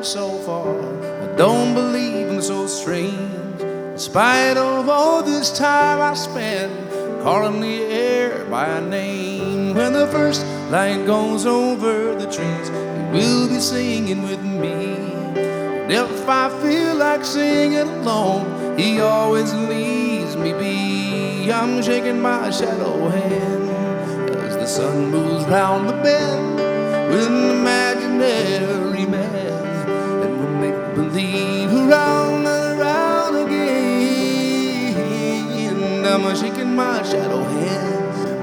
come so far. I don't believe I'm so strange, in spite of all this time I spent calling the air by name. When the first light goes over the trees, you will be singing with me. And if I feel like singing alone, he always leaves me be. I'm shaking my shadow hand as the sun moves round the bend with an imaginary man, and we'll make believe around and around again. I'm shaking my shadow hand.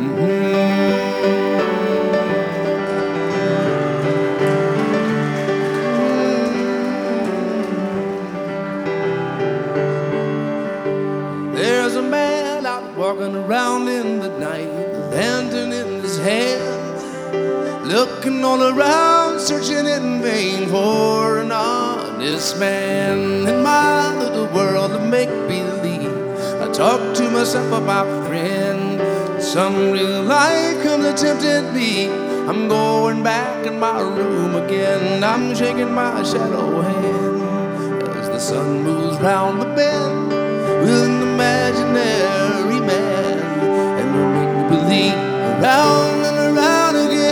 There's a man out walking around in the night, a lantern in his hand, looking all around, searching in vain for an honest man. In my little world of make-believe, I talk to myself about friend. Some real life comes and tempted me. I'm going back in my room again. I'm shaking my shadow hand as the sun moves round the bend with an imaginary man, and we'll make believe around and around again.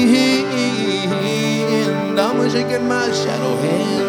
I'm shaking my shadow hand.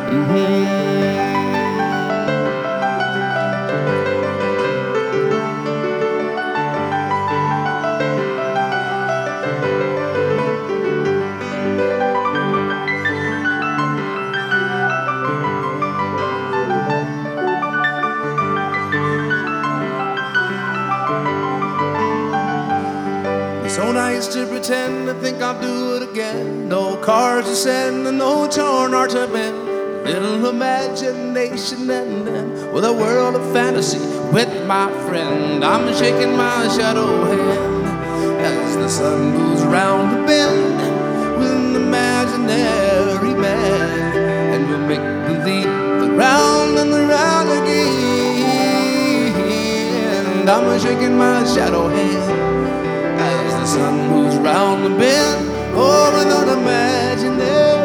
So nice to pretend, I think I'll do it again. No cars to send and no torn heart to mend. Little imagination and then with a world of fantasy with my friend. I'm shaking my shadow hand as the sun moves round the bend with an imaginary man, and we'll make believe around and around again. I'm shaking my shadow hand as the sun moves round the bend, oh, with an imaginary